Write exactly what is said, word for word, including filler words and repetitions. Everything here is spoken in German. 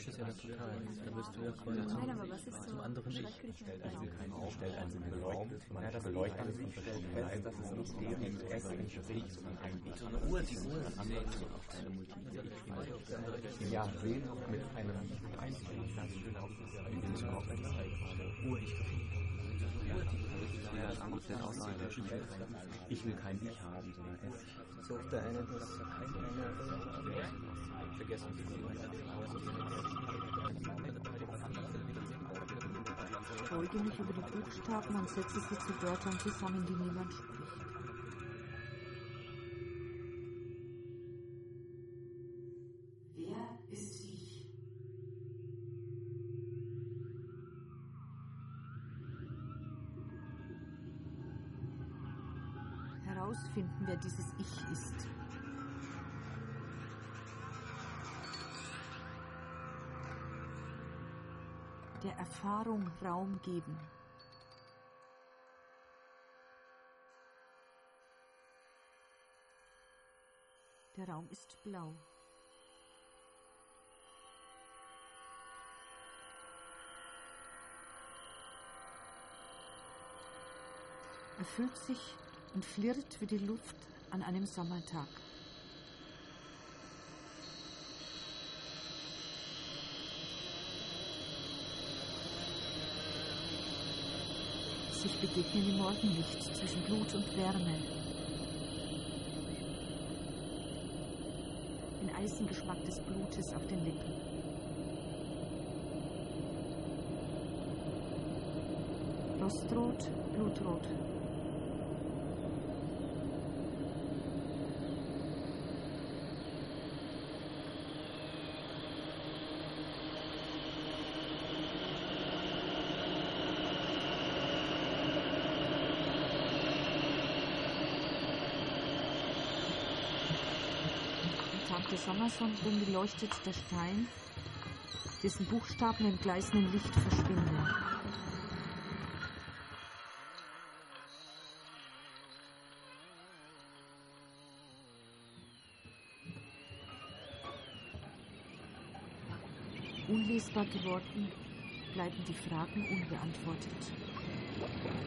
täuscht es ja dann total. Da wirst du ja quasi zum, Nein, aber was ist so zum anderen Ich. schrecklich? Also kein stellt einen beleuchtet, ja, das beleuchtet ist fest, dass es nicht deren Interesse entspricht, sondern eigentlich so eine Uhr, die Uhr, die ja, Sehnsucht mit einem einzigen Ich will kein Ich haben, sondern es. So auf der einen Seite vergessen Ich beuge mich über die Buchstaben und setze sie zu Wörtern zusammen, die niemand spricht. Wer ist ich? Herausfinden, wer dieses Ich ist. Der Erfahrung Raum geben. Der Raum ist blau. Er füllt sich und flirrt wie die Luft an einem Sommertag. Sich begegnen im Morgenlicht zwischen Blut und Wärme. Den Eisengeschmack des Blutes auf den Lippen. Rostrot, Blutrot. Der Sommersonnenblume leuchtet der Stein, dessen Buchstaben im gleißenden Licht verschwinden. Unlesbar geworden, bleiben die Fragen unbeantwortet.